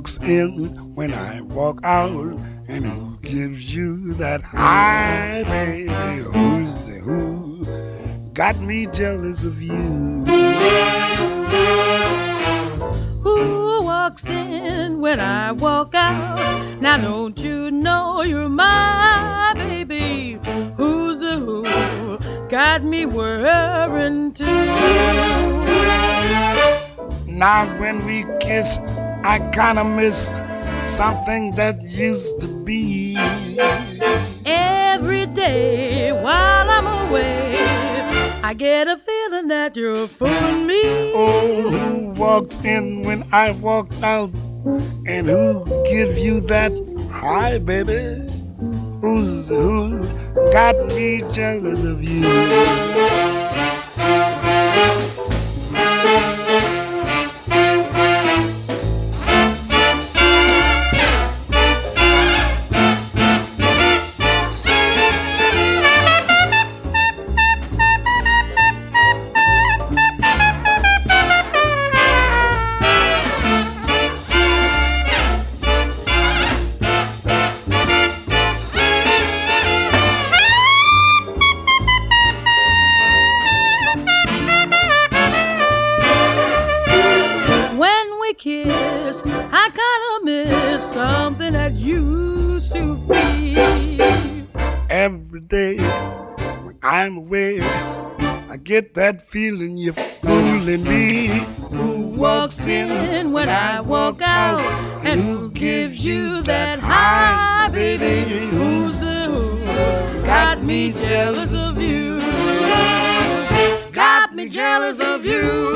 walks in when I walk out? And who gives you that high, baby? Who got me jealous of you? Who walks in when I walk out? Now don't you know you're my baby? Who's the who got me worrying too? Now when we kiss, I kinda miss something that used to be. Every day while I'm away, I get a feeling that you're fooling me. Oh, who walks in when I walk out? And who gives you that high, baby? Who got me jealous of you? Kiss, I kinda miss something that used to be. Every day when I'm away, I get that feeling you're fooling me. Who walks in when I walk out? And who gives you that high, baby? Who's the who got me jealous of you? Got me jealous of you.